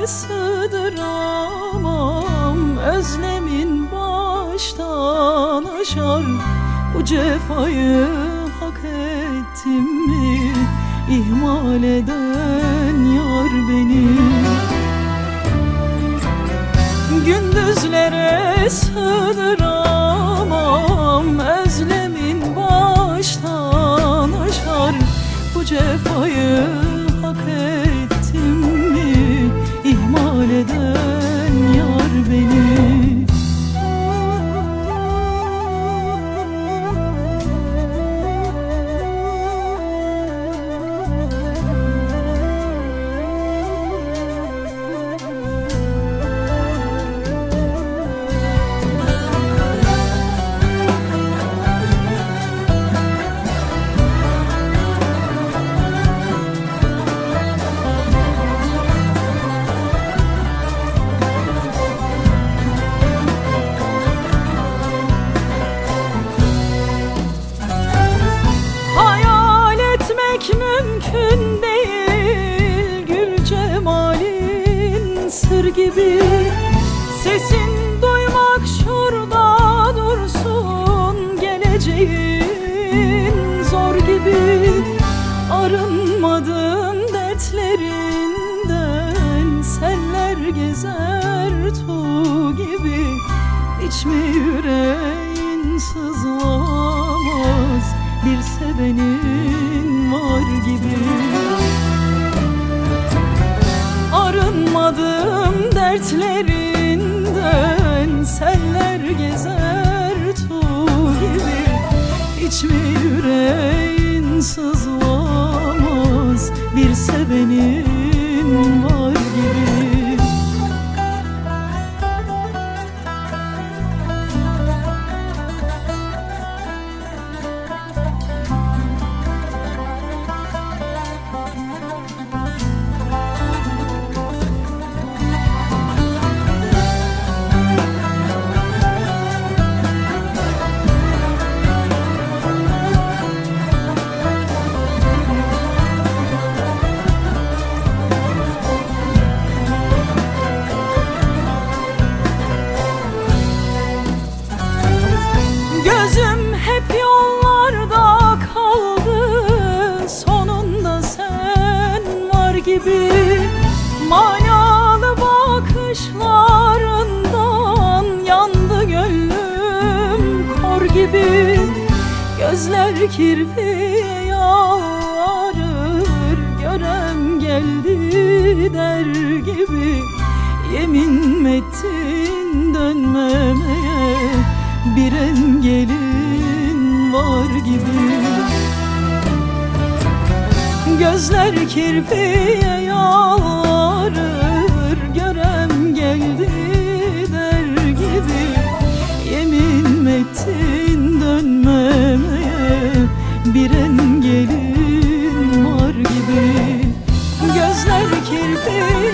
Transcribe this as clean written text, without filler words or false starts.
sığdıramam. Özlemin baştan aşar. Bu cefayı hak ettim mi? İhmal eden yar beni. Gündüzlere sığdıramam. Özlemin baştan aşar. Bu cefayı hak ettim mi? İhmal eden yar beni. Mümkün değil gül cemalin sır gibi. Sesin duymak şurada dursun, geleceğin zor gibi. Arınmadım dertlerinden, seller gezer tuğ gibi. Hiç mi yüreğin sızlamaz bir sevenin var gibi. Arınmadım dertlerinden, seller gezer tuğ gibi. Hiç mi yüreğin sızlamaz bir sevenin var gibi. Gözüm hep yollarda kaldı, sonunda sen var gibi. Manalı bakışlarından yandı gönlüm kor gibi. Gözler kirpiye yağarır, görem geldi der gibi. Yemin ettin dönmemeye, bir engelin var gibi. Gözler kirpiye yağarır, görem geldi der gibi. Yemin ettin dönmemeye, bir engelin var gibi. Gözler kirpiye